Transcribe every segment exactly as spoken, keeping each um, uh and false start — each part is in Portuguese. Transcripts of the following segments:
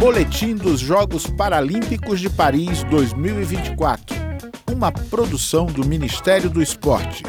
Boletim dos Jogos Paralímpicos de Paris dois mil e vinte e quatro, uma produção do Ministério do Esporte.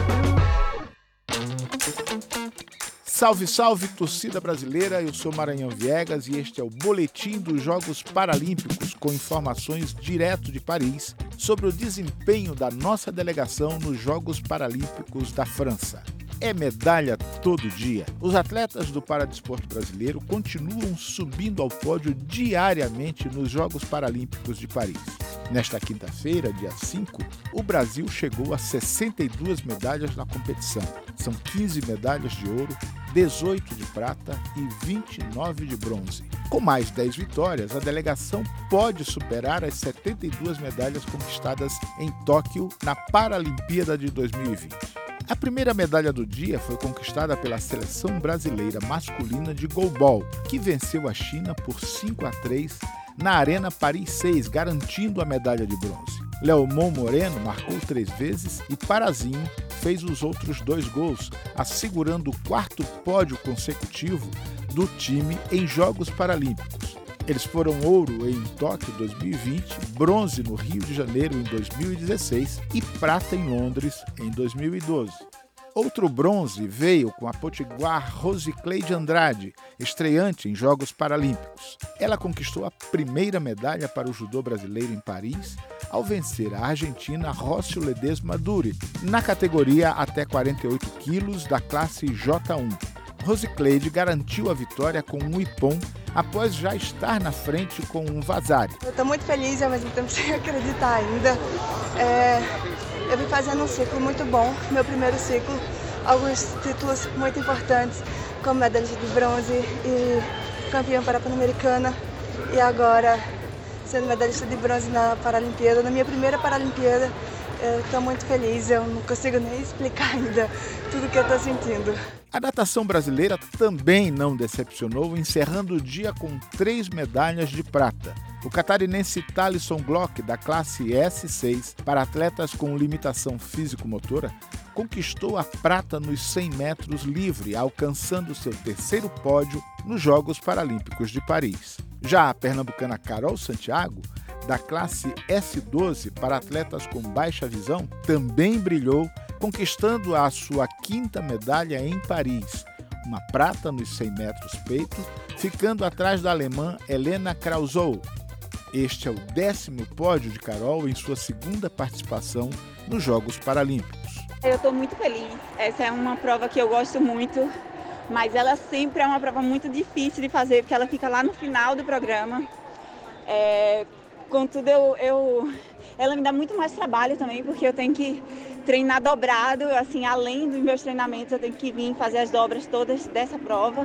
Salve, salve, torcida brasileira! Eu sou Maranhão Viegas e este é o Boletim dos Jogos Paralímpicos, com informações direto de Paris sobre o desempenho da nossa delegação nos Jogos Paralímpicos da França. É medalha todo dia. Os atletas do paradesporto brasileiro continuam subindo ao pódio diariamente nos Jogos Paralímpicos de Paris. Nesta quinta-feira, dia cinco, o Brasil chegou a sessenta e duas medalhas na competição. São quinze medalhas de ouro, dezoito de prata e vinte e nove de bronze. Com mais dez vitórias, a delegação pode superar as setenta e duas medalhas conquistadas em Tóquio na Paralimpíada de dois mil e vinte. A primeira medalha do dia foi conquistada pela seleção brasileira masculina de goalball, que venceu a China por cinco a três na Arena Paris seis, garantindo a medalha de bronze. Leomon Moreno marcou três vezes e Parazinho fez os outros dois gols, assegurando o quarto pódio consecutivo do time em Jogos Paralímpicos. Eles foram ouro em Tóquio dois mil e vinte, bronze no Rio de Janeiro em dois mil e dezesseis e prata em Londres em dois mil e doze. Outro bronze veio com a potiguar Rosicleide Andrade, estreante em Jogos Paralímpicos. Ela conquistou a primeira medalha para o judô brasileiro em Paris, ao vencer a argentina Rócio Ledesma Duri, na categoria até quarenta e oito quilos da classe J um. Rosicleide garantiu a vitória com um ipom após já estar na frente com um Vasari. Eu estou muito feliz, ao mesmo tempo sem acreditar ainda. É, eu vim fazendo um ciclo muito bom, meu primeiro ciclo, alguns títulos muito importantes, como medalha de bronze e campeã para a Pan-Americana, e agora sendo medalhista de bronze na Paralimpíada, na minha primeira Paralimpíada. Eu estou muito feliz, eu não consigo nem explicar ainda tudo que eu estou sentindo. A natação brasileira também não decepcionou, encerrando o dia com três medalhas de prata. O catarinense Thalisson Glock, da classe S seis, para atletas com limitação físico-motora, conquistou a prata nos cem metros livre, alcançando seu terceiro pódio nos Jogos Paralímpicos de Paris. Já a pernambucana Carol Santiago, da classe S doze para atletas com baixa visão, também brilhou, conquistando a sua quinta medalha em Paris, uma prata nos cem metros peito, ficando atrás da alemã Helena Krausou. Este é o décimo pódio de Carol em sua segunda participação nos Jogos Paralímpicos. Eu estou muito feliz. Essa é uma prova que eu gosto muito, mas ela sempre é uma prova muito difícil de fazer, porque ela fica lá no final do programa. É... Contudo, eu, eu, ela me dá muito mais trabalho também, porque eu tenho que treinar dobrado, assim, além dos meus treinamentos, eu tenho que vir fazer as dobras todas dessa prova.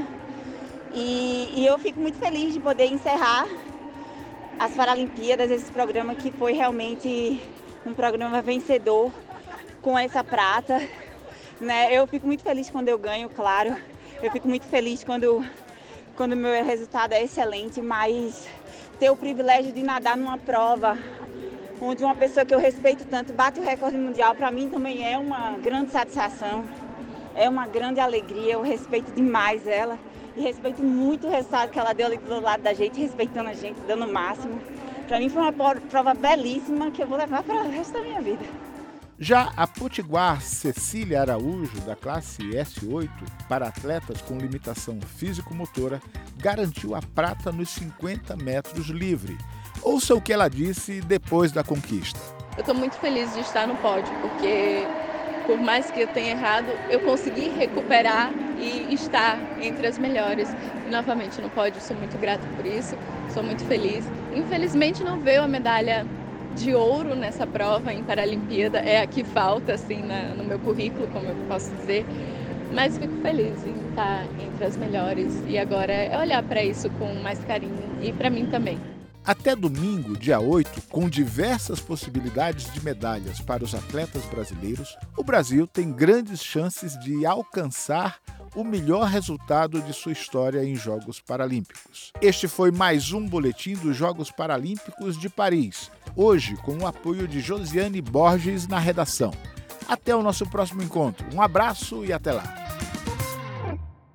E, e eu fico muito feliz de poder encerrar as Paralimpíadas, esse programa que foi realmente um programa vencedor com essa prata, né? Eu fico muito feliz quando eu ganho, claro. Eu fico muito feliz quando quando o meu resultado é excelente, mas ter o privilégio de nadar numa prova onde uma pessoa que eu respeito tanto bate o recorde mundial, para mim também é uma grande satisfação, é uma grande alegria. Eu respeito demais ela e respeito muito o resultado que ela deu ali do lado da gente, respeitando a gente, dando o máximo. Para mim foi uma prova belíssima que eu vou levar para o resto da minha vida. Já a potiguar Cecília Araújo, da classe S oito, para atletas com limitação físico-motora, garantiu a prata nos cinquenta metros livre. Ouça o que ela disse depois da conquista. Eu estou muito feliz de estar no pódio, porque por mais que eu tenha errado, eu consegui recuperar e estar entre as melhores. E, novamente no pódio, sou muito grata por isso, sou muito feliz. Infelizmente não veio a medalha de ouro nessa prova em Paralimpíada, é a que falta assim, na, no meu currículo, como eu posso dizer, mas fico feliz em estar entre as melhores e agora é olhar para isso com mais carinho e para mim também. Até domingo, dia oito, com diversas possibilidades de medalhas para os atletas brasileiros, o Brasil tem grandes chances de alcançar o melhor resultado de sua história em Jogos Paralímpicos. Este foi mais um boletim dos Jogos Paralímpicos de Paris, hoje com o apoio de Josiane Borges na redação. Até o nosso próximo encontro. Um abraço e até lá!